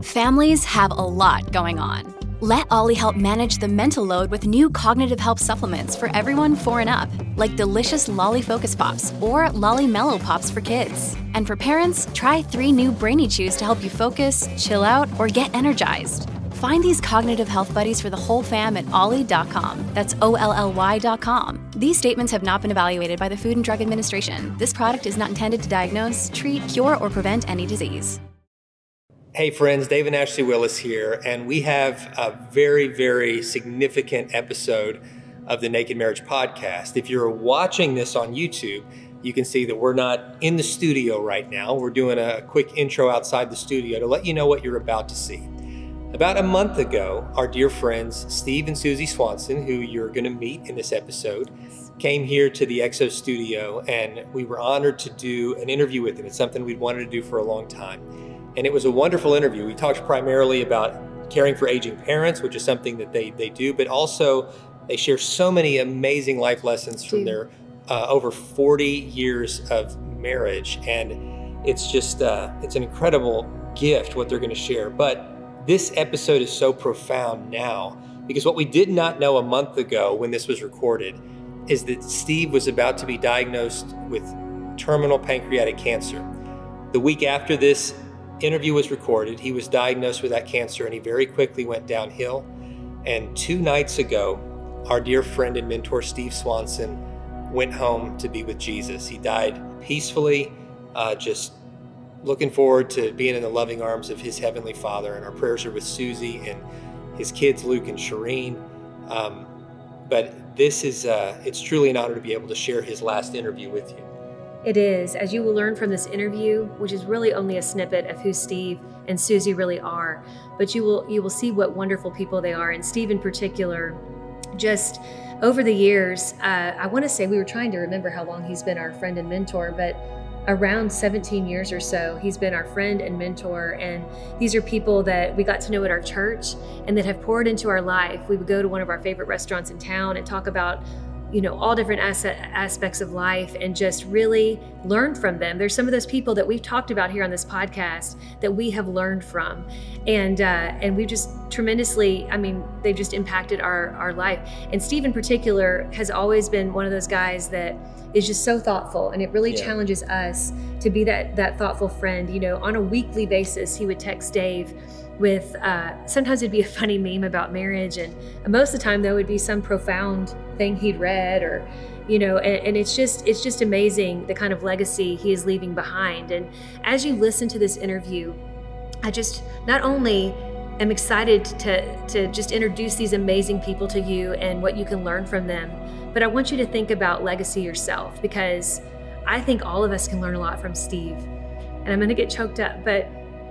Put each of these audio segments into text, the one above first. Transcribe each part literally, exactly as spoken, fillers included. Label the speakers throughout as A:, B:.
A: Families have a lot going on. Let Ollie help manage the mental load with new cognitive help supplements for everyone four and up, like delicious Lolly Focus Pops or Lolly Mellow Pops for kids. And for parents, try three new Brainy Chews to help you focus, chill out, or get energized. Find these cognitive health buddies for the whole fam at ollie dot com. That's O L L Y dot com. These statements have not been evaluated by the Food and Drug Administration. This product is not intended to diagnose, treat, cure, or prevent any disease.
B: Hey friends, Dave and Ashley Willis here, and we have a very, very significant episode of the Naked Marriage Podcast. If you're watching this on YouTube, you can see that we're not in the studio right now. We're doing a quick intro outside the studio to let you know what you're about to see. About a month ago, our dear friends, Steve and Susie Swanson, who you're going to meet in this episode, came here to the Exo studio, and we were honored to do an interview with them. It's something we'd wanted to do for a long time. And it was a wonderful interview. We talked primarily about caring for aging parents, which is something that they, they do, but also they share so many amazing life lessons from their uh, over forty years of marriage. And it's just, uh, it's an incredible gift what they're going to share. But this episode is so profound now because what we did not know a month ago when this was recorded is that Steve was about to be diagnosed with terminal pancreatic cancer. The week after this interview was recorded, he was diagnosed with that cancer and he very quickly went downhill. And two nights ago, our dear friend and mentor, Steve Swanson, went home to be with Jesus. He died peacefully, uh, just looking forward to being in the loving arms of his Heavenly Father. And our prayers are with Susie and his kids, Luke and Shireen. Um, but this is, uh, it's truly an honor to be able to share his last interview with you.
C: It is, as you will learn from this interview, which is really only a snippet of who Steve and Susie really are, but you will you will see what wonderful people they are. And Steve in particular, just over the years, uh, I want to say we were trying to remember how long he's been our friend and mentor, but around seventeen years or so, he's been our friend and mentor. And these are people that we got to know at our church and that have poured into our life. We would go to one of our favorite restaurants in town and talk about you know, all different asset, aspects of life and just really learn from them. There's some of those people that we've talked about here on this podcast that we have learned from. And uh, and we've just tremendously, I mean, they've just impacted our, our life. And Steve in particular has always been one of those guys that is just so thoughtful, and it really yeah. challenges us to be that that thoughtful friend. You know, on a weekly basis, he would text Dave with, uh, sometimes it'd be a funny meme about marriage, and most of the time though, it'd be some profound thing he'd read, or, you know, and, and it's just, it's just amazing the kind of legacy he is leaving behind. And as you listen to this interview, I just not only am excited to, to just introduce these amazing people to you and what you can learn from them, but I want you to think about legacy yourself, because I think all of us can learn a lot from Steve. And I'm going to get choked up, but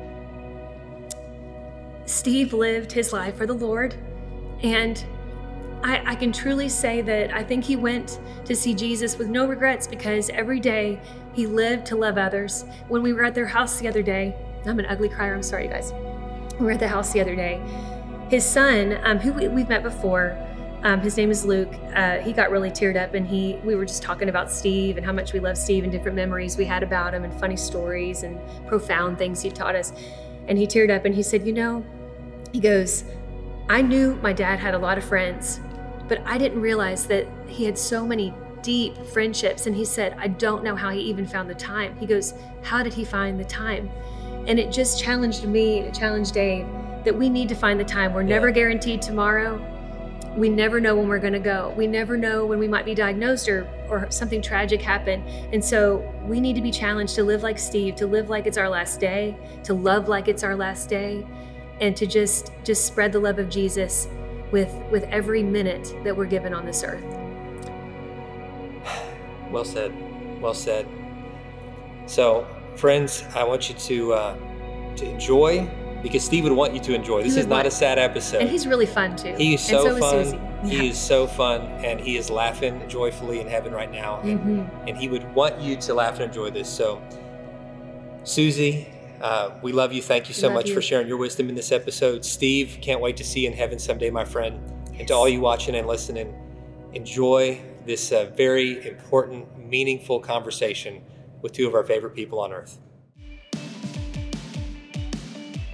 C: Steve lived his life for the Lord, and I, I can truly say that I think he went to see Jesus with no regrets, because every day he lived to love others. When we were at their house the other day, I'm an ugly crier, I'm sorry guys. We were at the house the other day. His son, um, who we, we've met before, um, his name is Luke, uh, he got really teared up, and he we were just talking about Steve and how much we love Steve and different memories we had about him and funny stories and profound things he taught us. And he teared up and he said, you know, he goes, I knew my dad had a lot of friends, but I didn't realize that he had so many deep friendships. And he said, I don't know how he even found the time. He goes, how did he find the time? And it just challenged me, it challenged Dave, that we need to find the time. We're yeah. never guaranteed tomorrow. We never know when we're going to go. We never know when we might be diagnosed or, or something tragic happen. And so we need to be challenged to live like Steve, to live like it's our last day, to love like it's our last day, and to just, just spread the love of Jesus with, with every minute that we're given on this earth.
B: Well said. Well said. So, friends, I want you to uh, to enjoy, because Steve would want you to enjoy. This is not a sad episode.
C: And he's really fun too.
B: He is so,
C: and so
B: fun.
C: Is Susie.
B: He
C: yeah.
B: is so fun, and he is laughing joyfully in heaven right now. And, mm-hmm. and he would want you to laugh and enjoy this. So, Susie, uh, we love you. Thank you so
C: love
B: much
C: you.
B: for sharing your wisdom in this episode. Steve, can't wait to see you in heaven someday, my friend. Yes. And to all you watching and listening, enjoy this uh, very important, meaningful conversation with two of our favorite people on earth.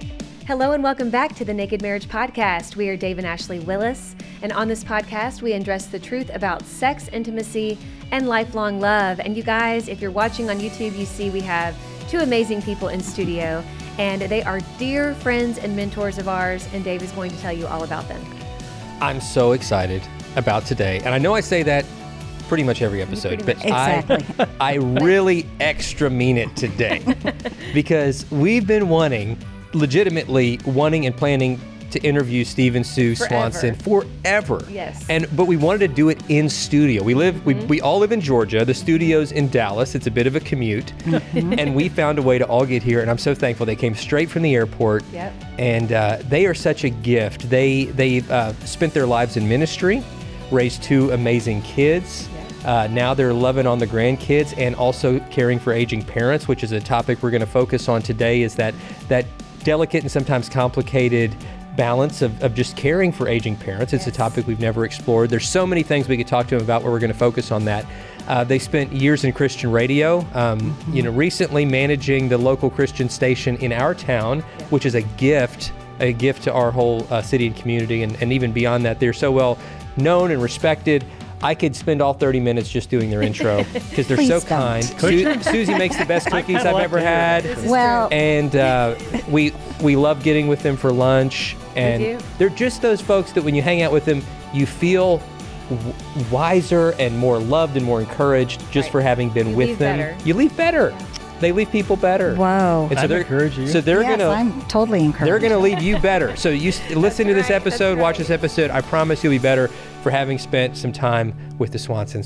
C: Hello and welcome back to the Naked Marriage Podcast. We are Dave and Ashley Willis, and on this podcast, we address the truth about sex, intimacy, and lifelong love. And you guys, if you're watching on YouTube, you see we have two amazing people in studio, and they are dear friends and mentors of ours, and Dave is going to tell you all about them.
B: I'm so excited about today, and I know I say that pretty much every episode, but
D: Exactly.
B: I, I really extra mean it today because we've been wanting, legitimately wanting and planning to interview Steve and Sue
C: Forever.
B: Swanson forever.
C: Yes.
B: And but we wanted to do it in studio. We live, we, we all live in Georgia. The studio's in Dallas. It's a bit of a commute, and we found a way to all get here. And I'm so thankful they came straight from the airport.
C: Yep.
B: And uh, they are such a gift. They they uh, spent their lives in ministry, raised two amazing kids. Uh, now they're loving on the grandkids and also caring for aging parents, which is a topic we're going to focus on today. Is that that delicate and sometimes complicated balance of, of just caring for aging parents. It's
C: Yes.
B: a topic we've never explored. There's so many things we could talk to them about where we're going to focus on that. Uh, they spent years in Christian radio, um, mm-hmm. you know, recently managing the local Christian station in our town, yeah. which is a gift, a gift to our whole uh, city and community. And, and even beyond that, they're so well known and respected. I could spend all thirty minutes just doing their intro because they're so
D: Please
B: kind.
D: don't.
B: Su- Susie makes the best cookies I've
E: like
B: ever
E: to hear
B: had.
C: This is
D: Well,
C: true.
B: And uh, we we love getting with them for lunch, and
C: do.
B: they're just those folks that when you hang out with them, you feel w- wiser and more loved and more encouraged just
C: Right.
B: for having been
C: You
B: with
C: leave
B: them.
C: better.
B: You leave better. They leave people better.
D: Whoa.
B: And so
E: I'm
B: they're
E: encouraging you.
B: So they're
D: yes,
B: gonna
D: I'm totally encouraged.
B: they're gonna leave you better. So you s- listen to this
C: right, that's
B: episode, watch
C: right.
B: this episode. I promise you'll be better for having spent some time with the Swansons.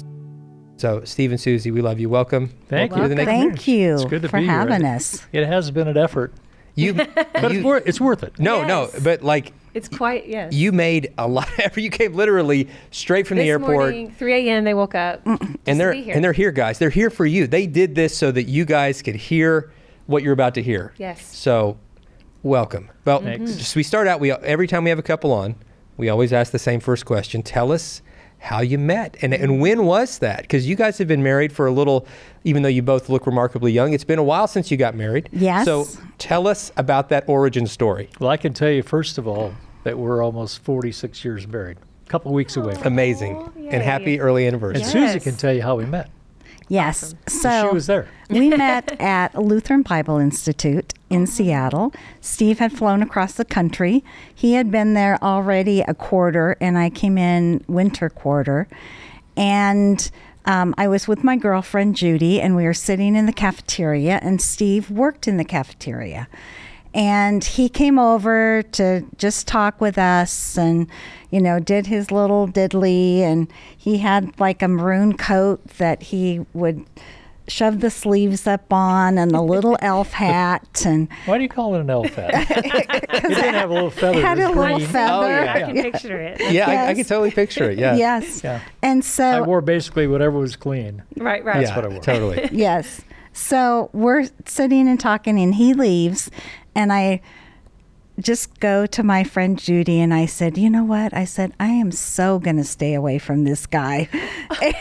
B: So Steve and Susie, we love you. Welcome.
E: Thank
B: Welcome to the
E: you.
B: Naked
D: Thank
B: Marriage.
D: you
E: It's good to
D: for
E: be here.
D: having us.
E: It has been an effort,
B: You,
E: but
B: you
E: it's, worth, it's worth it.
B: no, no,
C: Yes.
B: but like
C: It's quite, yes.
B: you made a lot of effort. You came literally straight from
C: this
B: the airport,
C: morning, three a.m. they woke up. just
B: and
C: to
B: they're
C: be here.
B: and they're here, guys. They're here for you. They did this so that you guys could hear what you're about to hear.
C: Yes.
B: So, welcome. Well,
E: Thanks.
B: just we start out. We every time we have a couple on, we always ask the same first question. Tell us how you met and and when was that? Because you guys have been married for a little, even though you both look remarkably young. It's been a while since you got married.
D: Yes.
B: So tell us about that origin story.
E: Well, I can tell you, first of all, that we're almost forty-six years married, a couple of weeks away from
B: Amazing
C: Oh,
B: and
C: yay.
B: happy early
E: And
B: anniversary.
C: Yes.
E: Susie can tell you how we met.
D: Yes.
E: So
D: So
E: she was there.
D: we met at Lutheran Bible Institute in Seattle. Steve had flown across the country. He had been there already a quarter, and I came in winter quarter. And um, I was with my girlfriend, Judy, and we were sitting in the cafeteria, and Steve worked in the cafeteria. And he came over to just talk with us and, you know, did his little diddly. And he had like a maroon coat that he would shove the sleeves up on and a little elf hat. And
E: Why do you call it an elf hat? It didn't have a little feather.
D: it had
E: it
D: a
E: was
D: little
E: green.
D: feather.
B: Oh, yeah.
C: I can picture it.
B: Yeah, I, I
D: Yes.
B: can totally picture it. Yeah.
D: Yes.
E: Yeah.
D: And
E: I
D: so,
E: wore basically whatever was clean.
C: Right, right.
B: Yeah,
E: what I wore.
B: totally.
D: yes. So we're sitting and talking, and he leaves, and I just go to my friend Judy, and I said, you know what? I said, I am so going to stay away from this guy.
E: Isn't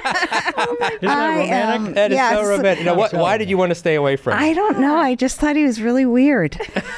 E: that
D: I
E: romantic?
D: am-
B: That is
D: Yes.
B: so romantic. Now, what, why did you want to stay away from?
D: I don't know. I just thought he was really weird.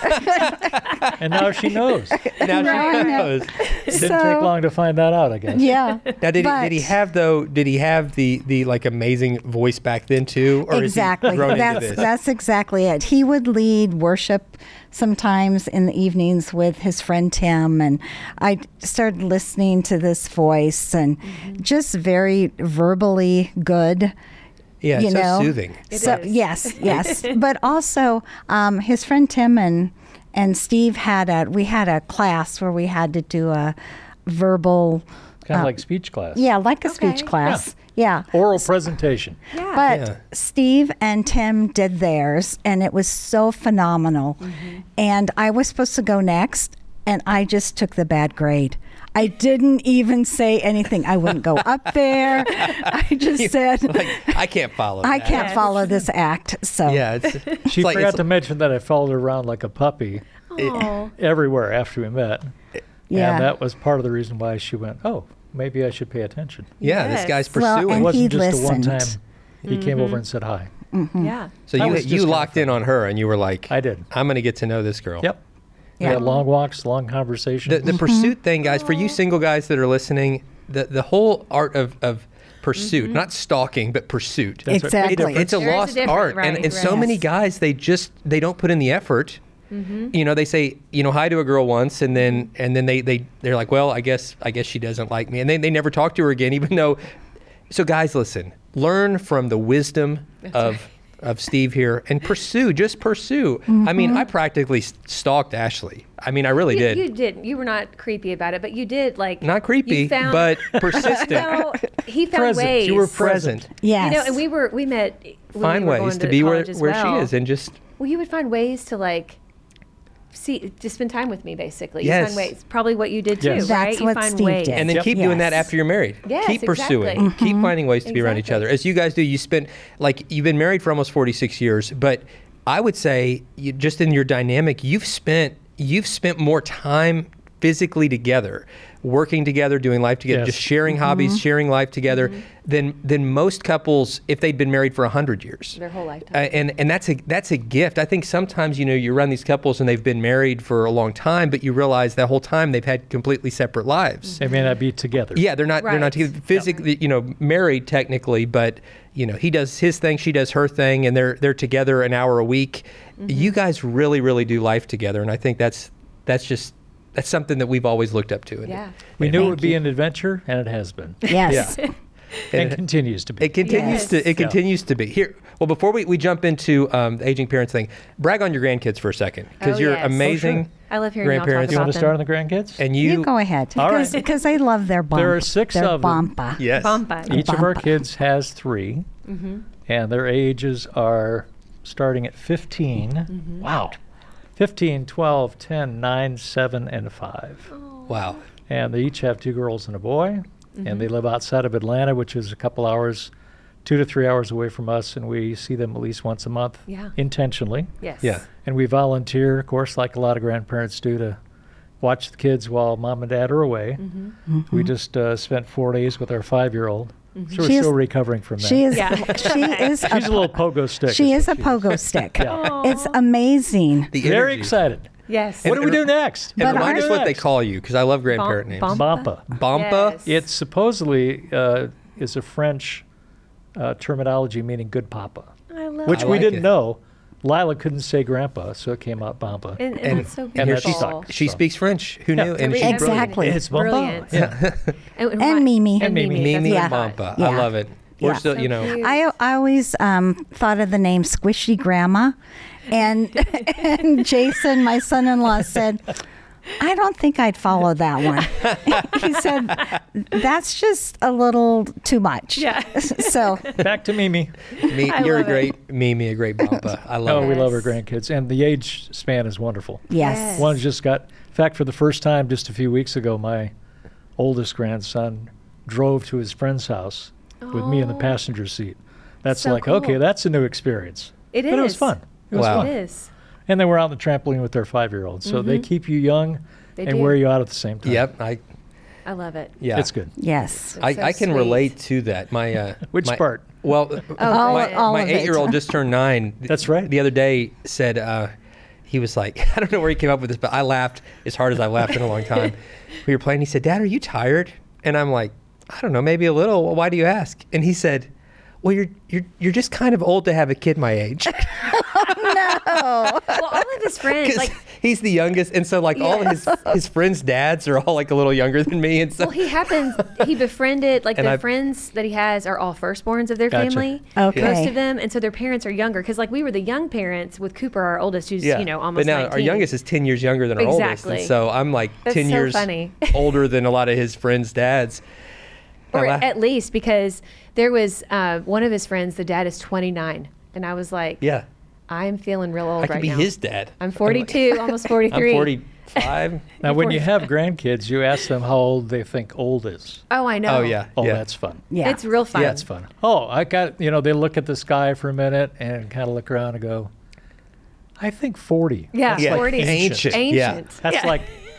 E: And now she knows. It
B: now
D: Now I
B: she
D: know.
B: knows.
E: didn't
D: So-
E: take long to find that out, I guess.
D: Yeah.
B: Now, did he,
D: But-
B: did he have though? Did he have the the like amazing voice back then too, or
D: Exactly.
B: is he grown into
D: That's
B: this?
D: that's exactly it. He would lead worship sometimes in the evenings with his friend Tim, and I started listening to this voice, and just very verbally good.
B: yeah, it's
D: you
B: so
D: know.
B: soothing.
C: It
D: so
C: is.
D: yes, yes, but also um, his friend Tim and and Steve had a we had a class where we had to do a verbal,
E: Kind of like speech class.
D: yeah, like a
C: Okay.
D: speech class, yeah.
E: Oral presentation.
C: Yeah.
D: But
B: Yeah.
D: Steve and Tim did theirs, and it was so phenomenal. And I was supposed to go next, and I just took the bad grade. I didn't even say anything. I wouldn't go up there. I just said,
B: Like, I can't follow.
D: I
B: that.
D: can't follow this act. So
B: Yeah, it's,
E: She
B: it's like,
E: forgot
B: it's,
E: to mention that I followed her around like a puppy
C: Oh,
E: everywhere after we met.
D: yeah.
E: And that was part of the reason why she went, oh, maybe I should pay attention.
B: yeah,
C: Yes.
B: this guy's
D: Well,
B: pursuing.
E: It
D: and
E: wasn't
D: he
E: just a one time
D: listened.
E: he came over and said hi.
C: yeah.
B: so
E: that
B: you
E: was
B: you
E: just kinda
B: locked in on her, and you were like,
E: I did.
B: I'm going to get to know this girl.
E: Yep. We had long walks, long conversations.
B: The, the pursuit thing, guys, for you single guys that are listening, the, the whole art of, of pursuit, not stalking, but pursuit.
E: That's right.
D: Exactly.
B: It- it's a
C: There is a
B: lost
C: difference,
B: art.
C: right,
B: and and so
C: right.
B: many guys, they just, they don't put in the effort. You know, they say, you know, hi to a girl once, and then and then they, they, they're like, well, I guess I guess she doesn't like me. And then they never talk to her again, even though. So guys, listen, learn from the wisdom of of Steve here and pursue, just pursue. I mean, I practically s- stalked Ashley. I mean, I really
C: You,
B: did.
C: you didn't. You were not creepy about it, but you did like
B: Not creepy,
C: you found,
B: but persistent.
C: No, he found
E: Present.
C: ways.
E: You were
B: Present.
D: Yes.
C: You know, and we were we met. When
B: Find
C: we were
B: ways
C: going
B: to be where,
C: college as
B: where
C: well.
B: she is and just.
C: Well, you would find ways to like see to spend time with me. Basically,
B: Yes.
C: you find ways. Probably what you did too,
E: Yes.
C: right?
D: That's
C: you
D: what
C: find
D: Steve
C: ways.
D: did.
B: And then
E: Yep.
B: keep doing that
D: Yes.
B: after you're married.
C: Yes,
B: keep pursuing.
C: exactly.
B: Keep finding ways to be around each
C: Exactly.
B: other. As you guys do, you spend, like, you've been married for almost forty-six years, but I would say you, just in your dynamic, you've spent, you've spent more time physically together, working together, doing life together,
E: Yes.
B: just sharing hobbies, sharing life together than, than most couples if they'd been married for a hundred years.
C: Their whole lifetime.
B: Uh, and and that's a that's a gift. I think sometimes, you know, you run these couples and they've been married for a long time, but you realize that whole time they've had completely separate lives.
E: They may not be together.
B: Yeah, they're not they're not
C: Right.
B: together physically, you know, married technically, but you know, he does his thing, she does her thing, and they're they're together an hour a week. You guys really, really do life together, and I think that's that's just that's something that we've always looked up to. And
C: Yeah.
E: We knew it
D: Thank
E: would be
D: you.
E: an adventure, and it has been,
D: Yes.
B: Yeah.
E: and continues to be.
B: It continues
C: Yes.
B: to it
E: Yeah.
B: continues to be here. Well, before we, we jump into um, the aging parents thing, brag on your grandkids for a second because
C: Oh,
B: you're
C: yes.
B: amazing.
E: Oh, sure.
C: I love hearing y'all talk
B: grandparents.
E: you want
C: about
E: to start on
C: them.
E: the grandkids?
B: And
D: You,
B: you,
D: go ahead.
E: All right.
D: Because because I love their bump.
E: There are six
D: their
E: of them.
D: bumpa.
B: yes,
C: Bumpa.
E: Each of our
D: Bumpa.
E: kids has three, and their ages are starting at fifteen. Wow. fifteen, twelve, ten, nine, seven, and five.
B: wow,
E: And they each have two girls and a boy, and they live outside of Atlanta, which is a couple hours, two to three hours away from us, and we see them at least once a month
C: Yeah.
E: intentionally.
C: Yes.
B: yeah,
E: And we volunteer, of course, like a lot of grandparents do, to watch the kids while mom and dad are away. We just uh, spent four days with our five-year-old, so we're
D: She is-
E: still recovering from that.
D: She is.
C: Yeah.
D: She is.
E: She's a little pogo stick.
D: She is a
E: what
D: pogo stick.
E: Yeah.
D: It's amazing.
B: the
E: Very
B: energy.
E: excited.
C: Yes.
E: What do we do next?
B: And
D: But
B: remind
D: our-
B: us what they call you because I love grandparent
C: Bom-
B: names.
C: bom-
E: Bampa.
B: Bampa.
C: Yes.
E: It supposedly uh, is a French uh, terminology meaning good papa,
C: I love
E: which
B: I
E: we
B: like
E: didn't
B: it.
E: know. Lila couldn't say grandpa, so it came out Bampa.
C: And, and,
B: And-
C: that's so
E: and
C: beautiful.
E: that's stuck.
B: She
E: So-
B: speaks French. Who
E: Yeah.
B: knew? And
C: Every-
B: she's
C: everything.
D: Exactly.
E: It's Bampa.
C: Brilliant.
E: Yeah.
C: And,
D: And
C: what-
D: Mimi.
E: And Mimi.
B: Mimi
C: that's
B: and
C: what I
B: Bampa.
C: thought.
B: I
D: Yeah.
B: love it. We're
D: Yeah.
B: still,
C: So
B: you know,
C: cute.
D: I I always um, thought of the name Squishy Grandma, and and Jason, my son-in-law, said, "I don't think I'd follow that one." He said, "That's just a little too much."
C: Yeah.
D: So
E: Back to Mimi.
B: me,
C: I
B: you're a
C: love it.
B: great Mimi, a great Bampa. I love
E: Oh,
B: it.
E: we love our
C: Yes.
E: grandkids, and the age span is wonderful.
D: yes,
C: Yes.
E: One just got, in fact, for the first time just a few weeks ago, my oldest grandson drove to his friend's house with me in the
C: Oh.
E: passenger seat. That's
C: So
E: like, okay,
C: cool.
E: that's a new experience.
C: It
E: But it was
C: is.
E: fun. It was
B: Wow.
E: fun.
C: It is.
E: And they were out on the trampoline with their five-year-old. So they keep you young
C: They
E: and
C: do.
E: wear you out at the same time.
B: Yep. I
C: I love it.
B: yeah.
E: It's good.
D: yes.
B: I,
C: so
B: I can
C: sweet.
B: relate to that. My uh,
E: Which
B: my-
E: part?
B: Well,
D: All-
B: my,
D: all
B: my
D: of it.
B: eight-year-old just turned nine.
E: That's right.
B: The other day said uh, he was like, I don't know where he came up with this, but I laughed as hard as I've laughed in a long time. We were playing. He said, "Dad, are you tired?" And I'm like, "I don't know, maybe a little." Well, why do you ask? And he said, "Well, you're you're you're just kind of old to have a kid my age."
C: Well, all of his friends,
B: 'Cause
C: like,
B: he's the youngest, and so like all of his his friends' dads are all like a little younger than me, and so
C: well, he happens, he befriended, like,
B: And
C: the
B: I-
C: friends that he has are all firstborns of their
E: Gotcha.
C: family.
D: Okay.
C: Most of them. And so their parents are younger. Because, like, we were the young parents with Cooper, our oldest, who's,
B: yeah.
C: you know, almost
B: But now our
C: nineteen.
B: youngest is ten years younger than our oldest, and
C: Exactly.
B: so I'm like
C: That's
B: ten
C: so
B: years
C: funny.
B: older than a lot of his friends' dads.
C: Or
B: I laugh-
C: at least because there was uh, one of his friends, the dad is twenty-nine. And I was like,
B: yeah,
C: I'm feeling real old
B: I could
C: right
B: be
C: now.
B: his dad.
C: I'm forty-two, almost
B: I'm
C: forty-three.
B: forty-five.
E: Now, when you
C: forty-five.
E: have grandkids, you ask them how old they think old is.
C: Oh, I know.
B: Oh yeah,
E: Oh,
B: yeah.
E: that's fun.
D: Yeah.
C: It's real fun.
B: Yeah,
E: That's fun. Oh, I got, you know, they look at the sky for a minute and kind of look around and go, I think forty.
C: Yeah,
E: That's
B: Yeah,
E: like
C: forty.
E: ancient.
B: ancient. Yeah.
C: Ancient.
E: That's
C: Yeah.
E: like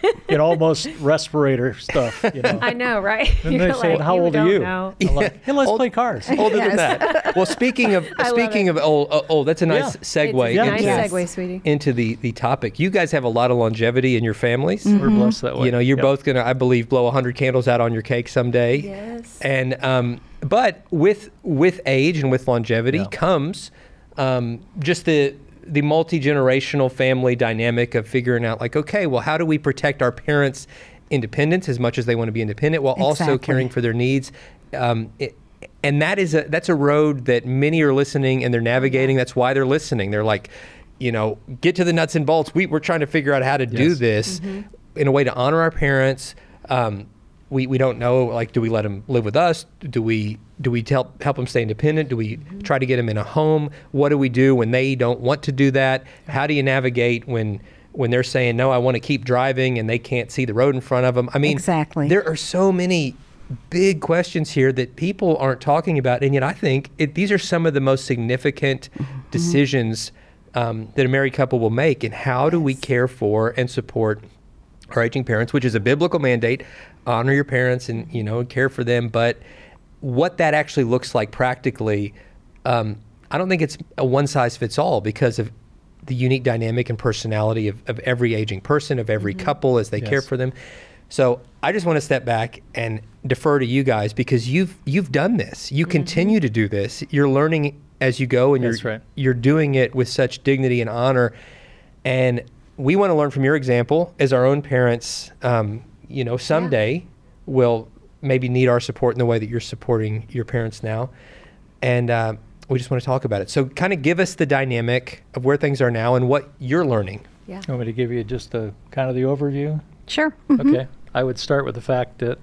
E: in almost respirator stuff, you know.
C: I know, right?
E: And they
C: You're
E: say,
C: like,
E: how
C: you
E: old are
C: don't
E: you?
C: know.
E: I'm like, hey, let's
B: Old-
E: play cars.
B: Older than
D: Yes.
B: that. Well, speaking of
C: I love
B: speaking
C: it.
B: of oh, oh, oh, that's a nice
E: Yeah.
B: segue
C: It's a nice
B: into,
D: Yes.
C: segue, sweetie.
B: into the the topic. You guys have a lot of longevity in your families.
E: We're blessed that way.
B: You know, you're
E: Yep.
B: both gonna, I believe, blow a hundred candles out on your cake someday.
C: Yes.
B: And um, but with with age and with longevity
E: Yeah.
B: comes um, just the the multi-generational family dynamic of figuring out, like, okay, well, how do we protect our parents' independence as much as they want to be independent, while also
D: Exactly.
B: caring for their needs? Um, it, and that is a that's a road that many are listening and they're navigating. That's why they're listening. They're like, you know, get to the nuts and bolts. We, we're trying to figure out how to do
E: Yes.
B: this in a way to honor our parents. Um, we, we don't know, like, do we let them live with us? Do we do we help help them stay independent? Do we try to get them in a home? What do we do when they don't want to do that? How do you navigate when when they're saying, no, I want to keep driving, and they can't see the road in front of them? I mean,
D: Exactly.
B: there are so many big questions here that people aren't talking about, and yet I think it, these are some of the most significant decisions um, that a married couple will make. And how do we care for and support our aging parents, which is a biblical mandate? Honor your parents and, you know, care for them. But what that actually looks like practically, um, I don't think it's a one size fits all, because of the unique dynamic and personality of, of every aging person, of every couple as they care
E: Yes.
B: for them. So I just want to step back and defer to you guys, because you've you've done this. You continue to do this. You're learning as you go, and
E: That's
B: you're
E: right.
B: you're doing it with such dignity and honor. And we want to learn from your example as our own parents. Um, you know, someday will maybe need our support in the way that you're supporting your parents now. And uh, we just want to talk about it. So kind of give us the dynamic of where things are now and what you're learning.
C: Yeah.
E: You want me to give you just a kind of the overview?
D: Sure. Mhm.
E: Okay. I would start with the fact that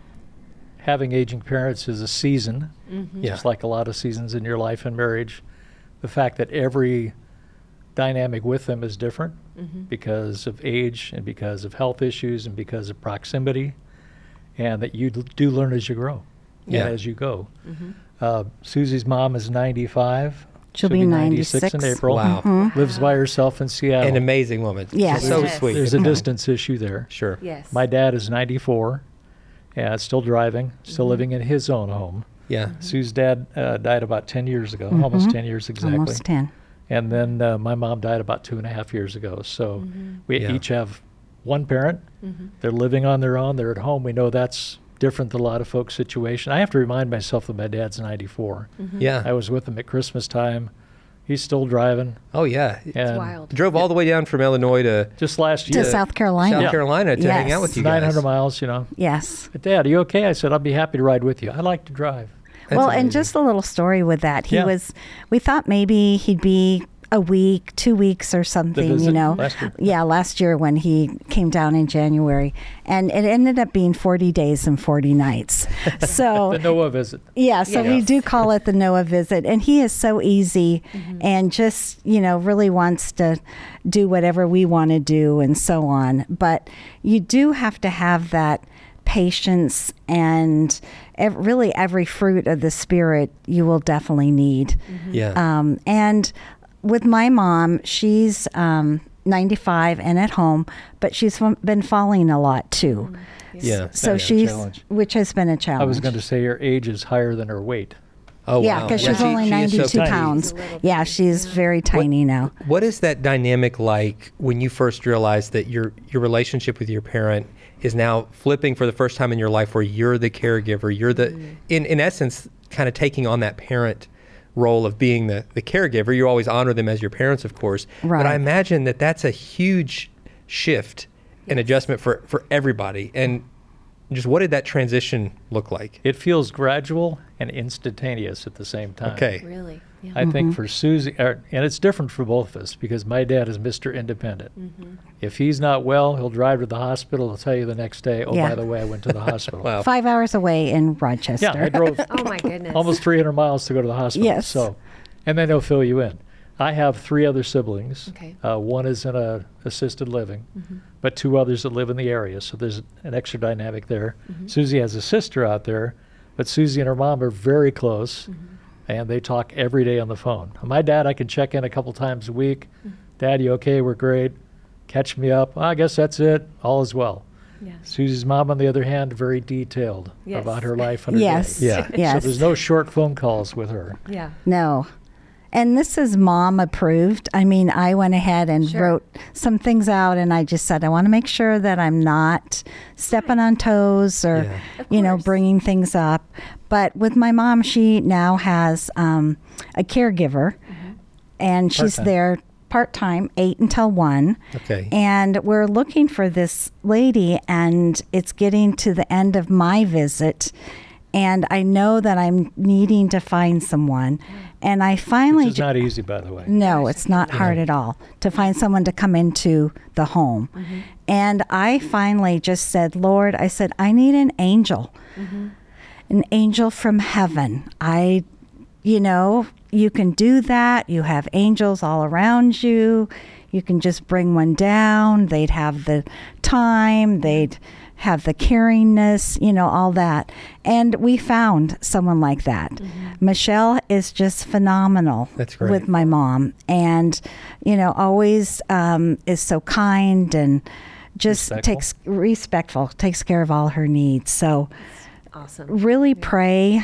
E: having aging parents is a season,
C: Mm-hmm.
B: Yeah.
E: just like a lot of seasons in your life and marriage. The fact that every dynamic with them is different
C: Mm-hmm.
E: because of age and because of health issues and because of proximity, and that you d- do learn as you grow
B: Yeah.
E: and as you go.
C: Mm-hmm.
E: Uh, Susie's mom is ninety-five.
D: She'll be
E: ninety-six in
D: ninety-six.
E: April.
B: Wow.
E: Lives by herself in Seattle.
B: An amazing woman.
D: Yes.
B: So
C: Yes.
B: sweet.
E: There's a distance issue there.
B: Sure.
C: Yes.
E: My dad is ninety-four, and still driving, still living in his own home.
B: Yeah.
E: Sue's dad uh, died about ten years ago, almost ten years exactly.
D: Almost ten.
E: And then uh, my mom died about two and a half years ago. So we
B: Yeah.
E: each have one parent. They're living on their own. They're at home. We know that's different than a lot of folks' situation. I have to remind myself that my dad's ninety-four.
B: Yeah.
E: I was with him at Christmas time. He's still driving.
B: Oh, yeah.
E: And
C: wild.
B: Drove all the way down from Illinois to
E: just last
D: To
E: year,
D: South Carolina.
B: South
E: Yeah.
B: Carolina to hang
D: Yes.
B: out with you guys.
E: nine hundred miles, you know.
D: Yes.
E: But Dad, are you okay? I said, I'll be happy to ride with you. I like to drive.
B: That's
D: well,
B: amazing.
D: and just a little story with that. He
E: Yeah.
D: was, we thought maybe he'd be a week, two weeks or something, you
E: visit
D: know.
E: last year?
D: Yeah, last year when he came down in January. And it ended up being forty days and forty nights. So,
E: The Noah visit.
D: yeah, so we
B: Yes.
D: do call it the Noah visit. And he is so easy and just, you know, really wants to do whatever we want to do and so on. But you do have to have that patience and ev- really every fruit of the Spirit you will definitely need.
B: Yeah.
D: Um, and with my mom, she's um, ninety-five and at home, but she's f- been falling a lot too.
B: yeah.
D: So
E: Yeah,
D: she's,
E: challenge.
D: which has been a challenge.
E: I was going to say her age is higher than her weight.
B: Oh,
D: yeah,
B: wow.
D: because
B: Yeah,
D: she's
B: she-
D: only
B: she is so
D: ninety-two
B: tiny.
D: pounds.
C: She's a little
D: Yeah,
C: tiny,
D: she's
C: yeah.
D: very tiny now.
B: What is that dynamic like when you first realized that your your relationship with your parent is now flipping for the first time in your life, where you're the caregiver, you're the in in essence kind of taking on that parent role of being the the caregiver. You always honor them as your parents, of course, but
D: Right.
B: I imagine that that's a huge shift and adjustment for for everybody. And just what did that transition look like?
E: It feels gradual and instantaneous at the same time.
B: Okay.
C: Really? Yeah.
E: I think for Susie, er, and it's different for both of us because my dad is Mister Independent. If he's not well, he'll drive to the hospital. He'll tell you the next day, oh,
D: Yeah.
E: by the way, I went to the hospital.
B: Wow.
D: Five hours away in Rochester.
E: Yeah, I drove
C: Oh my goodness.
E: almost three hundred miles to go to the hospital.
D: Yes.
E: So, and then they'll fill you in. I have three other siblings.
C: Okay.
E: Uh, one is in a assisted living, but two others that live in the area. So there's an extra dynamic there. Susie has a sister out there, but Susie and her mom are very close, and they talk every day on the phone. My dad, I can check in a couple times a week. Dad, you okay? We're great. catch me up. Well, I guess that's it. All is well.
C: Yeah.
E: Susie's mom, on the other hand, very detailed
C: Yes.
E: about her life and her
D: Yes.
E: day.
B: Yeah.
D: Yes.
E: So there's no short phone calls with her.
C: Yeah.
D: No. And this is mom approved. I mean, I went ahead and
C: Sure.
D: wrote some things out, and I just said, I want to make sure that I'm not stepping on toes or,
B: Yeah.
C: Of
D: you know,
C: course.
D: bringing things up. But with my mom, she now has um, a caregiver, and she's
E: Part-time.
D: there part-time, eight until one.
B: Okay.
D: And we're looking for this lady, and it's getting to the end of my visit. And I know that I'm needing to find someone. And I finally...
E: Which is
D: ju-
E: not easy, by the way.
D: no, it's not hard at all to find someone to come into the home. And I finally just said, Lord, I said, I need an angel, an angel from heaven. I, you know, you can do that. You have angels all around you. You can just bring one down. They'd have the time. They'd have the caringness, you know, all that. And we found someone like that. Michelle is just phenomenal
B: That's great.
D: with my mom, and, you know, always um, is so kind and just
E: Respectful.
D: takes respectful, takes care of all her needs. So
C: Awesome.
D: really pray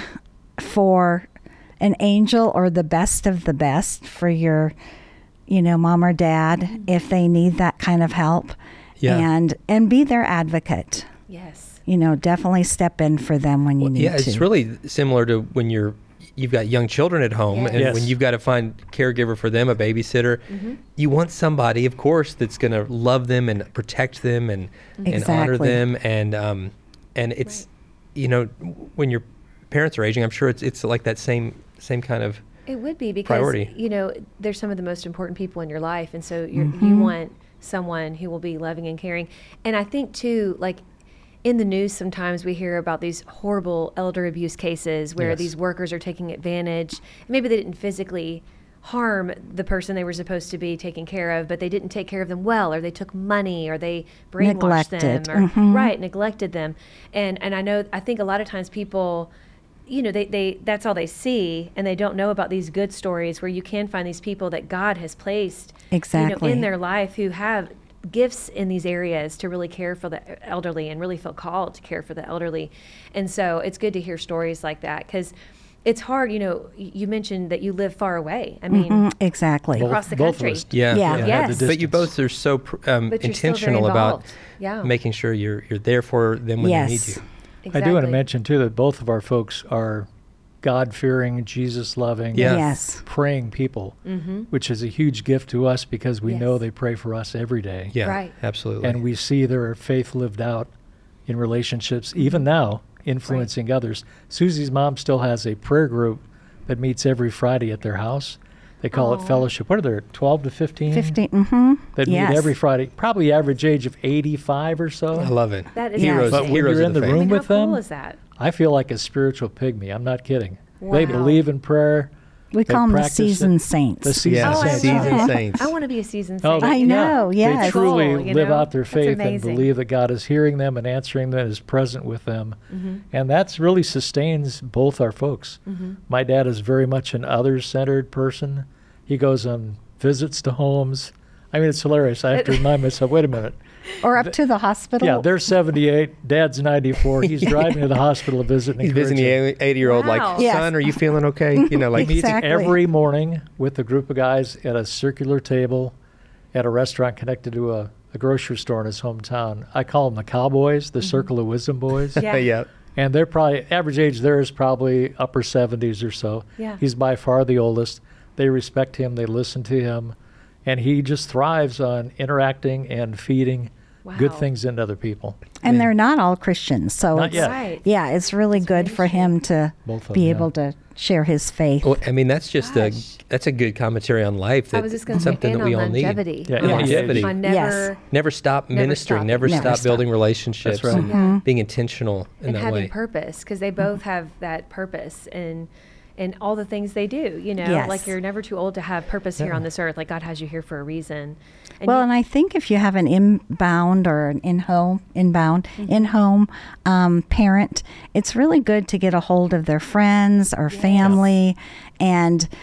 D: for an angel or the best of the best for your, you know, mom or dad if they need that kind of help.
B: Yeah.
D: And and be their advocate.
C: Yes.
D: You know, definitely step in for them when you
B: Well,
D: need
B: yeah,
D: to.
B: it's really similar to when you're you've got young children at home,
C: Yes.
B: and
E: Yes.
B: when you've got to find caregiver for them, a babysitter. You want somebody, of course, that's going to love them and protect them and and honor
D: Exactly.
B: them, and um and it's you know when your parents are aging, I'm sure it's it's like that same same kind of
C: It would be because
B: Priority.
C: you know they're some of the most important people in your life, and so you're, you want someone who will be loving and caring. And I think too, like in the news, sometimes we hear about these horrible elder abuse cases where
B: Yes.
C: these workers are taking advantage. Maybe they didn't physically harm the person they were supposed to be taking care of, but they didn't take care of them well, or they took money, or they brainwashed
D: Neglected.
C: them, or
D: Mhm.
C: right, neglected them. And and I know I think a lot of times people, you know, they, they that's all they see, and they don't know about these good stories where you can find these people that God has placed you
D: Exactly.
C: know, in their life who have gifts in these areas to really care for the elderly and really feel called to care for the elderly. And so it's good to hear stories like that, because it's hard. You know, y- you mentioned that you live far away. I mean,
D: Mm, exactly.
E: Both,
C: across the
E: both
C: country.
E: of us
B: yeah
D: Yeah.
E: had the
C: Yes.
B: But you
E: distance.
B: both are so pr- um,
C: But you're still very
B: intentional about
C: involved. Yeah.
B: making sure you're you're there for them when
D: Yes.
B: they need you.
C: exactly.
E: I do want to mention, too, that both of our folks are God-fearing, Jesus-loving,
B: Yeah.
D: Yes.
E: praying people,
C: Mm-hmm.
E: which is a huge gift to us because we
C: Yes.
E: know they pray for us every day.
B: Yeah,
C: Right.
B: absolutely.
E: And we see their faith lived out in relationships, even now, influencing others. Susie's mom still has a prayer group that meets every Friday at their house. They call it
C: Aw.
E: fellowship. What are there, twelve to fifteen?
D: fifteen. Mm-hmm.
E: That
D: yes.
E: meet every Friday. Probably average age of eighty-five or so.
B: I love it.
C: That is
B: heroes,
E: But when
B: heroes
E: you're
B: of
E: in
B: the
E: the
B: faith.
C: I
E: room
C: mean,
E: with
C: how cool
E: them,
C: is that?
E: I feel like a spiritual pygmy. I'm not kidding. They
C: Wow.
E: believe in prayer.
D: We
E: They
D: call them the
E: practice it.
D: seasoned saints.
E: The seasoned
B: Yeah,
C: Oh, I
E: saints.
C: love
B: seasoned
C: it.
B: saints.
C: I want to be a seasoned
E: Oh,
C: saint.
D: I
E: yeah.
D: know,
E: They
D: yes.
E: truly
C: Cool, you
E: live
C: know?
E: out their
C: That's
E: faith and
C: amazing.
E: believe that God is hearing them and answering them and is present with them.
C: Mm-hmm.
E: And that's really sustains both our folks. My dad is very much an others-centered person. He goes on visits to homes. I mean, it's hilarious. I have to remind myself, wait a minute.
D: or up to the hospital.
E: Yeah, they're seventy-eight. Dad's ninety-four. He's driving to the hospital to visit and
B: He's visiting the
E: encourage him.
B: eighty-year-old,
C: Wow.
B: like,
D: Yes.
B: son, are you feeling okay? You know, like,
E: He meets
D: Exactly.
E: every morning with a group of guys at a circular table at a restaurant connected to a, a grocery store in his hometown. I call them the Cowboys, the Circle of Wisdom Boys.
C: Yeah.
B: yeah.
E: And they're probably, average age there is probably upper seventies or so.
C: Yeah.
E: He's by far the oldest. They respect him, they listen to him, and he just thrives on interacting and feeding good
C: Wow.
E: things into other people.
D: and they're not all Christians. So
E: Not
D: it's,
E: yet.
C: Right.
D: yeah, it's really good for him to
E: Both of
D: be
E: them,
D: able
E: yeah.
D: to share his faith.
B: Well, I mean, that's just a
C: Gosh.
B: that's a good commentary on life. That
C: I was just going to
B: something
C: say,
B: that
C: and
B: we
C: on
B: all
C: longevity.
B: need.
E: Yeah,
B: On
D: Yes.
B: longevity.
C: On never,
D: Yes.
B: Never stop
C: Never
B: ministering.
C: stopping.
B: Never,
D: Never
B: stop
D: stop.
B: building relationships.
E: That's right.
B: and
C: Yeah.
B: Being intentional in
C: and
B: that
C: having
B: way.
C: purpose, because they both have that purpose and and all the things they do. You know,
D: Yes.
C: like you're never too old to have purpose here
E: Yeah.
C: on this earth. Like God has you here for a reason. And
D: Well,
C: you-
D: and I think if you have an inbound or an in-home, inbound,
C: Mm-hmm.
D: in-home um, parent, it's really good to get a hold of their friends or family and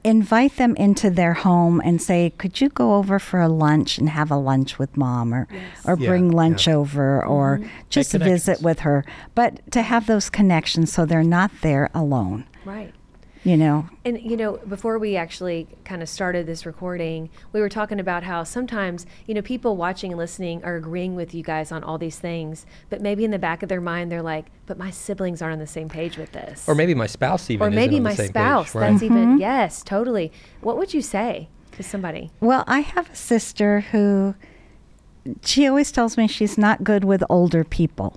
D: invite them into their home and say, could you go over for a lunch and have a lunch with mom, or
C: Yes.
D: or
B: Yeah,
D: bring lunch
B: yeah.
D: over, or just
E: Make
D: visit
E: connections.
D: with her. But to have those connections so they're not there alone,
C: Right.
D: you know.
C: And, you know, before we actually kind of started this recording, we were talking about how sometimes, you know, people watching and listening are agreeing with you guys on all these things, but maybe in the back of their mind, they're like, but my siblings aren't on the same page with this.
B: Or maybe my spouse even
C: Or
B: isn't
C: maybe
B: on the
C: my
B: same
C: spouse.
B: page, right?
C: That's even, yes, totally. What would you say to somebody?
D: Well, I have a sister who, she always tells me she's not good with older people.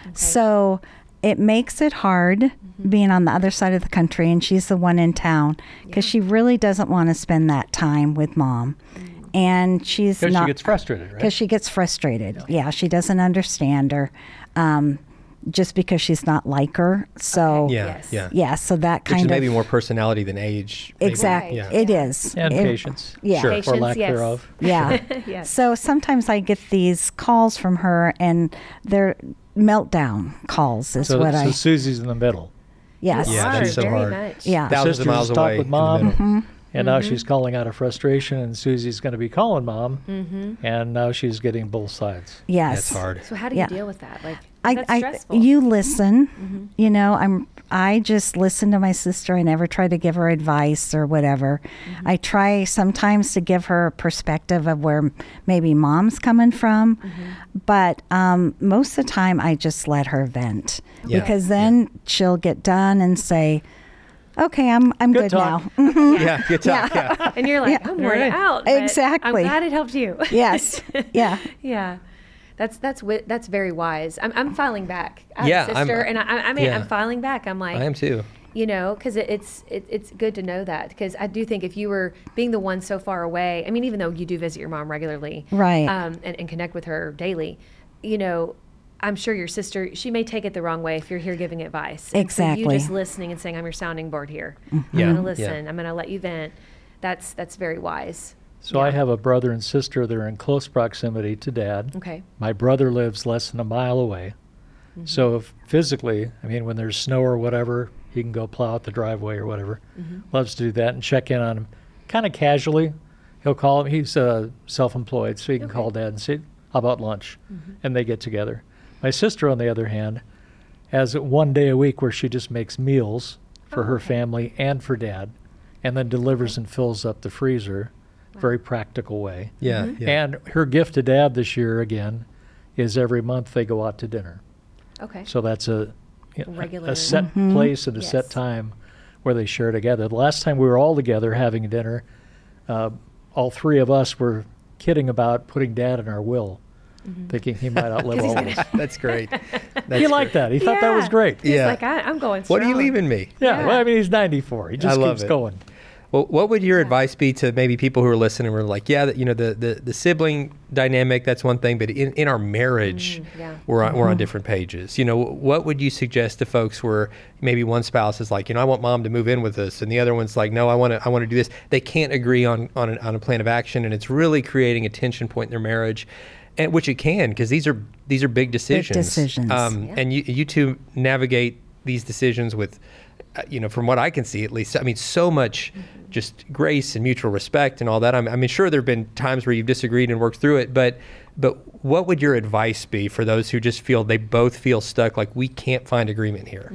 D: So it makes it hard being on the other side of the country, and she's the one in town, because she really doesn't want to spend that time with mom. And she's
E: Because
D: not,
E: she gets frustrated, right?
D: because she gets frustrated. Yeah, she doesn't understand her, um, just because she's not like her. So
C: Okay.
B: Yeah,
C: Yes.
B: yeah.
D: yeah, so that
B: Which is
D: kind of
B: maybe more personality than age. maybe.
D: exactly.
B: Yeah.
D: It is.
E: and
D: It-
E: patience.
D: Yeah.
B: Sure.
E: Or
C: Patience,
E: lack
C: yes.
E: thereof.
D: Yeah.
C: Yes.
D: So sometimes I get these calls from her, and they're meltdown calls is
E: So,
D: what
E: so
D: I,
E: Susie's in the middle.
D: yes.
B: Yeah,
C: Are
B: that's so
C: very
B: hard.
C: much.
D: Yeah.
B: Thousands of
E: Sisters
B: miles
E: talk
B: away.
E: with
B: in the
E: mom.
B: middle.
E: And now she's calling out of frustration, and Susie's going to be calling mom, and now she's getting both sides.
D: Yes.
B: That's hard.
C: So how do you
D: Yeah.
C: deal with that? Like,
D: I,
C: that's
D: I,
C: stressful.
D: you listen, you know, I'm, I just listen to my sister. I never try to give her advice or whatever. I try sometimes to give her a perspective of where maybe mom's coming from, but um, most of the time I just let her vent,
B: Yeah.
D: because then she'll get done and say, okay, I'm, I'm
E: Good
D: good,
E: talk.
D: now. Mhm.
B: Yeah, good talk. Yeah.
C: and you're like,
D: Yeah.
C: I'm worn
E: Right.
C: out. but
D: Exactly.
C: I'm glad it helped you.
D: Yes. Yeah.
C: Yeah. That's that's wi- that's very wise. I'm, I'm filing back. I have
B: Yeah,
C: a
B: I'm-
C: sister, and I, I mean,
B: yeah.
C: I'm filing back. I'm like,
B: I am too.
C: you know, because it, it's it, it's good to know that, because I do think if you were being the one so far away, I mean, even though you do visit your mom regularly,
D: Right.
C: um, and, and connect with her daily, you know, I'm sure your sister, she may take it the wrong way if you're here giving advice. And so you
D: Exactly.
C: just listening and saying, I'm your sounding board here.
B: Yeah,
C: I'm going to
B: yeah.
C: listen. I'm going to let you vent. That's that's very wise.
E: So I
C: Yeah.
E: have a brother and sister that are in close proximity to dad.
C: Okay.
E: My brother lives less than a mile away.
C: Mm-hmm.
E: So if physically, I mean, when there's snow or whatever, he can go plow out the driveway or whatever.
C: Mm-hmm.
E: Loves to do that and check in on him kind of casually. He'll call him. He's uh, self-employed, so he can
C: Okay.
E: call dad and say, how about lunch?
C: Mm-hmm.
E: And they get together. My sister, on the other hand, has one day a week where she just makes meals for
C: Oh,
E: her
C: okay.
E: family and for dad, and then delivers and fills up the freezer. Very practical way.
B: Yeah,
C: Mm-hmm.
B: yeah.
E: And her gift to dad this year, again, is every month they go out to dinner.
C: Okay.
E: So that's a, you know, a-
C: Regular.
E: a set place and a set
C: Yes.
E: time where they share together. The last time we were all together having dinner, uh, all three of us were kidding about putting dad in our will, thinking he might outlive all of us.
B: That's great. That's
E: He liked
B: great.
E: that. He thought that was
C: Yeah.
E: great.
C: He's
B: Yeah.
C: like, I, I'm going
B: What are you
C: strong.
B: leaving me?
E: Yeah,
C: Yeah.
E: well, I mean, he's ninety-four. He just
B: I love
E: keeps
B: it.
E: going.
B: Well, what would your advice be to maybe people who are listening? We're like, yeah, that, you know, the, the, the sibling dynamic, that's one thing, but in, in our marriage,
C: Mm, yeah.
B: we're on, we're on different pages. You know, what would you suggest to folks where maybe one spouse is like, you know, I want mom to move in with us, and the other one's like, no, I want to I want to do this. They can't agree on on, an, on a plan of action, and it's really creating a tension point in their marriage. And which it can, because these are these are big decisions.
D: decisions.
B: Um,
C: Yeah.
B: And you you two navigate these decisions with, uh, you know, from what I can see at least, I mean, so much just grace and mutual respect and all that. I'm, I mean, sure, there have been times where you've disagreed and worked through it, but but what would your advice be for those who just feel they both feel stuck, like we can't find agreement here?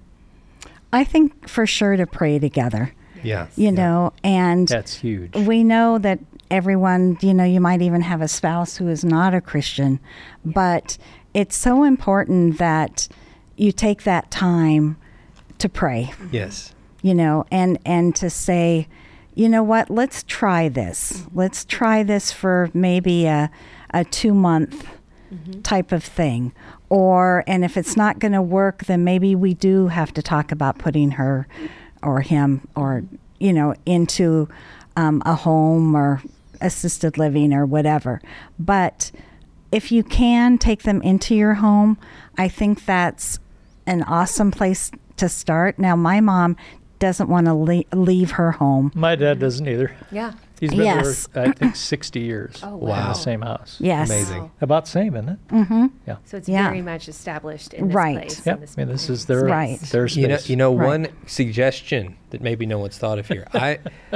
D: I think for sure to pray together,
B: Yeah.
D: you
B: Yeah.
D: know, and
E: That's huge.
D: we know that everyone, you know, you might even have a spouse who is not a Christian, but it's so important that you take that time to pray,
B: Yes.
D: you know, and and to say, you know what, let's try this. Let's try this for maybe a a two month type of thing. Or, and if it's not going to work, then maybe we do have to talk about putting her or him or, you know, into um, a home or assisted living or whatever. But if you can take them into your home, I think that's an awesome place to start. Now, my mom doesn't want to le- leave her home.
E: My dad doesn't either.
C: Yeah.
E: He's been
D: Yes.
E: there, I think, sixty years
C: Oh,
E: in
B: wow.
E: the same house.
D: Yes.
B: Amazing.
E: About the same, isn't it?
D: Mm-hmm.
E: Yeah.
C: So it's
D: Yeah.
C: very much established in this
D: Right.
C: place.
E: Yep.
C: in this
E: I mean, this is
C: space.
E: their,
D: Right.
E: their space.
B: You know, you know
D: Right.
B: one suggestion that maybe no one's thought of here. I,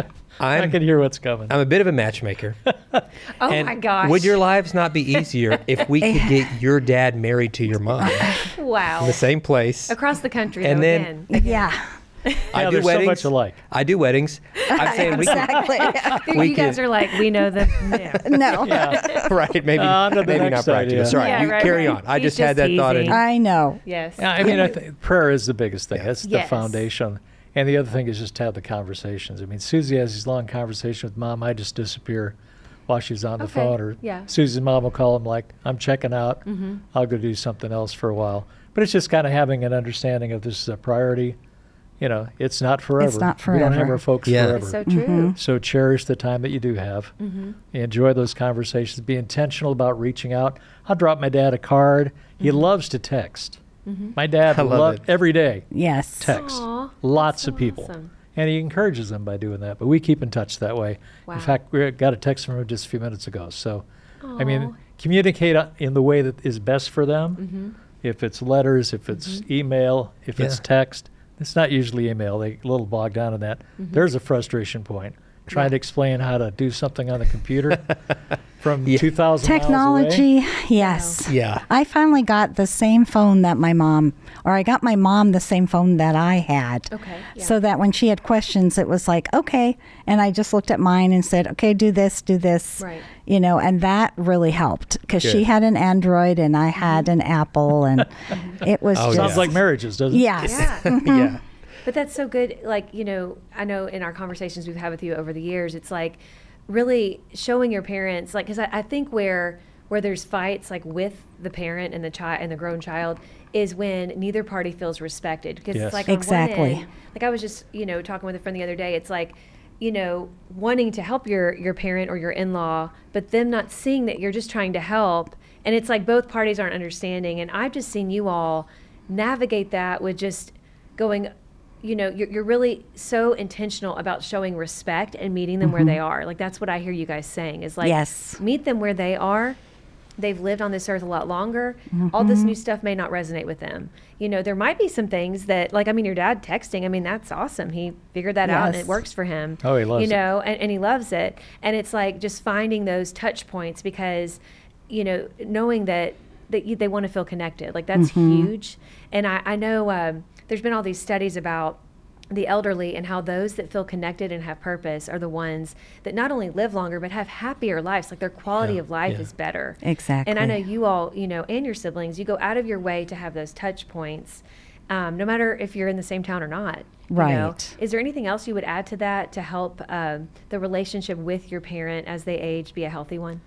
E: I
B: I'm,
E: can hear what's coming.
B: I'm a bit of a matchmaker.
C: Oh
B: And
C: my gosh.
B: would your lives not be easier if we could get your dad married to your mom in
C: Wow.
B: the same place?
C: Across the country,
B: And
C: though,
B: then-
C: again.
D: Yeah.
B: I
E: Yeah,
B: do
E: they're so
B: weddings.
E: much alike.
B: I do weddings. I'm saying we could,
D: Exactly.
B: we
C: you guys
B: could-
C: are like, we know the. No.
D: no.
E: Yeah.
B: right, maybe,
E: Uh, on to the
B: maybe not
E: next
B: practical.
E: idea.
B: Sorry,
C: Yeah,
B: you
C: right,
B: carry
C: right.
B: on. I
C: He's
B: just had
C: just
B: that thought in.
C: teasing.
D: I know.
C: Yes.
E: Yeah, I mean, I think prayer is the biggest thing.
B: Yeah.
E: That's the
C: Yes.
E: foundation. And the other thing is just to have the conversations. I mean, Susie has these long conversations with Mom. I just disappear while she's on the
C: Okay,
E: phone. Or
C: yeah.
E: Susie's mom will call him like, I'm checking out.
C: Mm-hmm.
E: I'll go do something else for a while. But it's just kind of having an understanding of this is a priority. You know, it's not forever.
D: not
E: We don't have
D: forever.
E: our folks
B: Yeah.
E: forever.
C: It's so true.
E: So cherish the time that you do have.
C: Mm-hmm.
E: Enjoy those conversations. Be intentional about reaching out. I'll drop my dad a card. He
C: Mm-hmm.
E: loves to text. My dad
B: I love
E: loved
B: it.
E: every day
D: Yes.
E: text.
C: Aw,
E: Lots
C: that's
E: of
C: so
E: people.
C: awesome.
E: And he encourages them by doing that. But we keep in touch that way.
C: Wow.
E: In fact, we got a text from him just a few minutes ago. So, I mean,
C: Aw.
E: communicate uh, in the way that is best for them.
C: Mm-hmm.
E: If it's letters, if it's email, if it's
B: Yeah.
E: text. It's not usually email. They get a little bogged down in that.
C: Mm-hmm.
E: There's a frustration point. Trying
C: Yeah.
E: to explain how to do something on the computer from
B: Yeah.
E: two thousand miles away.
D: Technology, yes.
B: Yeah.
D: I finally got the same phone that my mom, or I got my mom the same phone that I had.
C: Okay, yeah.
D: So that when she had questions, it was like, okay. And I just looked at mine and said, okay, do this, do this.
C: Right.
D: You know, and that really helped because she
B: Good.
D: had an Android and I had an Apple, and it was
B: Oh,
D: just.
E: Sounds
B: yeah.
E: like marriages, doesn't it?
D: Yes.
C: Yeah.
B: yeah.
C: But that's so good. Like, you know, I know in our conversations we've had with you over the years, it's like really showing your parents, like, because I, I think where where there's fights, like with the parent and the child and the grown child, is when neither party feels respected. Because
E: Yes.
C: it's like on
D: Exactly.
C: one end, like I was just, you know, talking with a friend the other day. It's like, you know, wanting to help your your parent or your in-law, but them not seeing that you're just trying to help, and it's like both parties aren't understanding. And I've just seen you all navigate that with just going, you know, you're, you're really so intentional about showing respect and meeting them where they are. Like, that's what I hear you guys saying is like,
D: Yes.
C: meet them where they are. They've lived on this earth a lot longer. All this new stuff may not resonate with them. You know, there might be some things that, like, I mean, your dad texting, I mean, that's awesome. He figured that out and
D: Yes.
C: it works for him.
E: Oh, he loves
C: You
E: it.
C: know, and, and he loves it. And it's like just finding those touch points because, you know, knowing that, that you, they want to feel connected. Like, that's huge. And I, I know um, there's been all these studies about the elderly and how those that feel connected and have purpose are the ones that not only live longer but have happier lives. Like, their quality
B: Yeah,
C: of life
B: yeah.
C: is better.
D: Exactly.
C: And I know you all, you know, and your siblings, you go out of your way to have those touch points, um, no matter if you're in the same town or not. you know.
D: Right.
C: Is there anything else you would add to that to help um, the relationship with your parent as they age be a healthy one?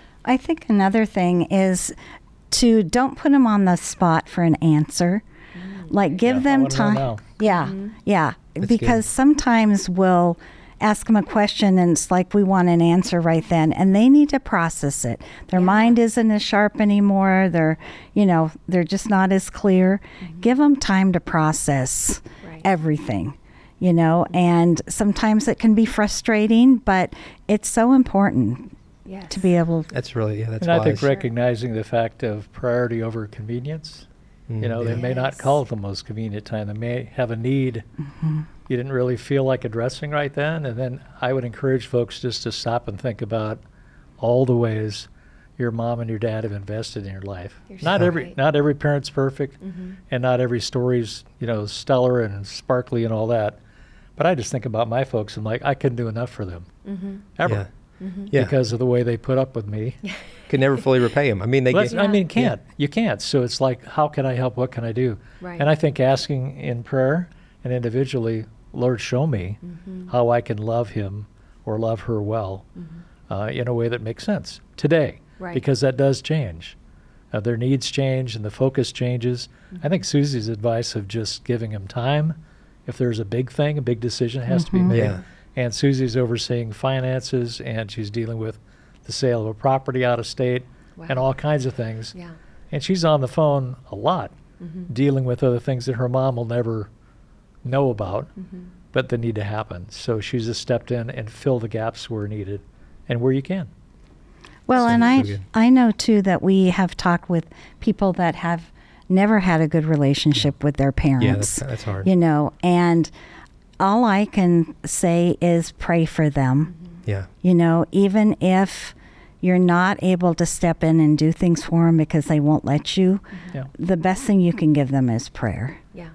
D: I think another thing is to don't put them on the spot for an answer. Like, give
E: Yeah, I
D: them
E: wanna know
D: time.
E: now.
D: Yeah, yeah.
B: That's
D: because
B: good.
D: sometimes we'll ask them a question and it's like we want an answer right then, and they need to process it. Their mind isn't as sharp anymore. They're, you know, they're just not as clear. Give them time to process
C: Right.
D: everything. You know, and sometimes it can be frustrating, but it's so important
C: Yes.
D: to be able.
B: That's really, yeah, that's
E: And I think
B: wise.
E: recognizing the fact of priority over convenience. You know, they may not
C: Yes.
E: call it the most convenient time. They may have a need you didn't really feel like addressing right then. And then I would encourage folks just to stop and think about all the ways your mom and your dad have invested in your life.
C: You're
E: Not
C: so
E: every
C: right.
E: not every parent's perfect, and not every story's, you know, stellar and sparkly and all that. But I just think about my folks and like I couldn't do enough for them ever
B: Yeah. Yeah.
E: because of the way they put up with me.
B: Could never fully repay them. I mean, they
E: Well,
B: get.
E: that's- I mean,
C: Yeah.
E: can't. You can't. So it's like, how can I help? What can I do?
C: Right.
E: And I think asking in prayer and individually, Lord, show me how I can love him or love her well uh, in a way that makes sense today.
C: Right.
E: Because that does change. Uh, their needs change and the focus changes. I think Susie's advice of just giving him time, if there's a big thing, a big decision has to be made.
B: Yeah.
E: And Susie's overseeing finances and she's dealing with the sale of a property out of state and
C: Wow.
E: all kinds of things.
C: Yeah.
E: And she's on the phone a lot, dealing with other things that her mom will never know about. but that need to happen. So she's just stepped in and filled the gaps where needed and where you can.
D: Well,
F: So-
D: and
F: so
D: I
F: good.
D: I know too that we have talked with people that have never had a good relationship with their parents.
F: Yeah, that's, that's hard.
D: You know, and all I can say is pray for them.
F: Yeah.
D: You know, even if you're not able to step in and do things for them because they won't let you,
E: Yeah.
D: the best thing you can give them is prayer.
C: Yeah,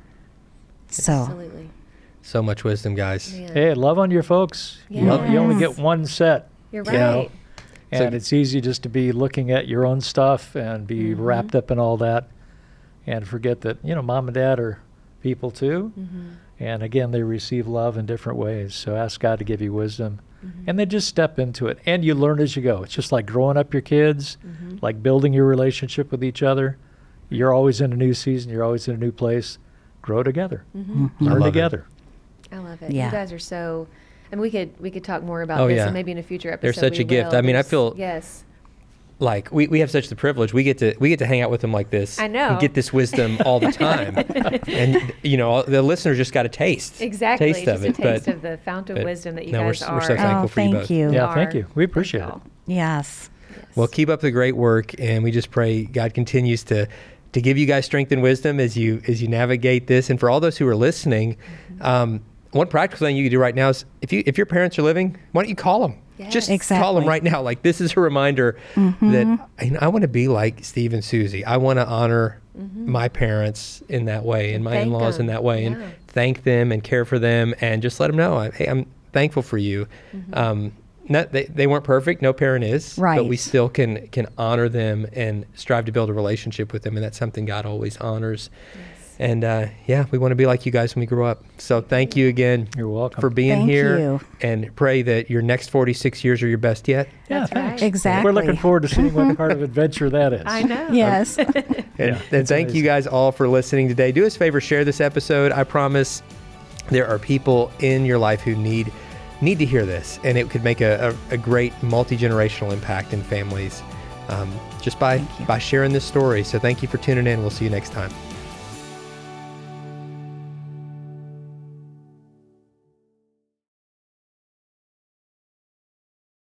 D: So,
C: absolutely.
F: So much wisdom, guys.
C: Man.
E: Hey, love on your folks. You,
C: Yes.
E: you only get one set.
C: You're
E: you know?
C: right.
E: And
F: So-
E: it's easy just to be looking at your own stuff and be
C: Mm-hmm.
E: wrapped up in all that and forget that, you know, mom and dad are people too.
C: Mm-hmm.
E: And again, they receive love in different ways. So ask God to give you wisdom.
C: Mm-hmm.
E: And then just step into it. And you learn as you go. It's just like growing up your kids,
C: Mm-hmm.
E: like building your relationship with each other. You're always in a new season. You're always in a new place. Grow together.
C: Mm-hmm.
F: I
E: Learn
F: love it.
E: together.
C: I love it.
D: Yeah.
C: You guys are so. And we could we could talk more about
F: Oh,
C: this,
F: yeah.
C: and maybe in a future episode.
F: They're such
C: we
F: a gift.
C: will.
F: I mean, I
C: There's-
F: feel-
C: yes.
F: Like we, we have such the privilege. We get to we get to hang out with them like this.
C: I know.
F: And get this wisdom all the time. And you know, the listeners just got a taste.
C: Exactly.
F: Taste
C: just
F: of
C: a
F: it.
C: taste
F: but
C: of the fount of
F: but
C: wisdom that you
F: no, we're
C: guys
F: s-
C: are.
F: we're so thankful
D: oh,
F: for you
D: thank
F: both.
D: you.
E: Yeah, thank
C: are.
E: you. We appreciate it.
C: y'all.
D: Yes.
C: Yes.
F: Well, keep up the great work, and we just pray God continues to to give you guys strength and wisdom as you as you navigate this. And for all those who are listening,
C: Mm-hmm.
F: um, one practical thing you can do right now is if you if your parents are living, why don't you call them?
C: Yes.
F: Just call them
D: Exactly.
F: right now. Like this is a reminder that I, I want to be like Steve and Susie. I want to honor my parents in that way, and my
C: Thank
F: in-laws in
C: them.
F: that way,
C: Yeah.
F: and thank them and care for them, and just let them know, I- hey, I'm thankful for you. Um, not, they, they weren't perfect. No parent is. But
D: Right.
F: we still can can honor them and strive to build a relationship with them, and that's something God always honors. And uh, yeah, we want to be like you guys when we grow up. So thank you again
E: You're welcome.
F: for being
D: Thank
F: here,
D: you.
F: and pray that your next forty-six years are your best yet.
E: Yeah,
C: That's
E: thanks.
C: right.
D: Exactly.
E: We're looking forward to seeing what part of adventure that is.
C: I know.
D: Yes.
F: And,
E: Yeah,
F: and
E: it's
F: thank you
E: amazing.
F: guys all for listening today. Do us a favor, share this episode. I promise there are people in your life who need need to hear this, and it could make a, a, a great multi-generational impact in families um, just by by sharing this story. So thank you for tuning in. We'll see you next time.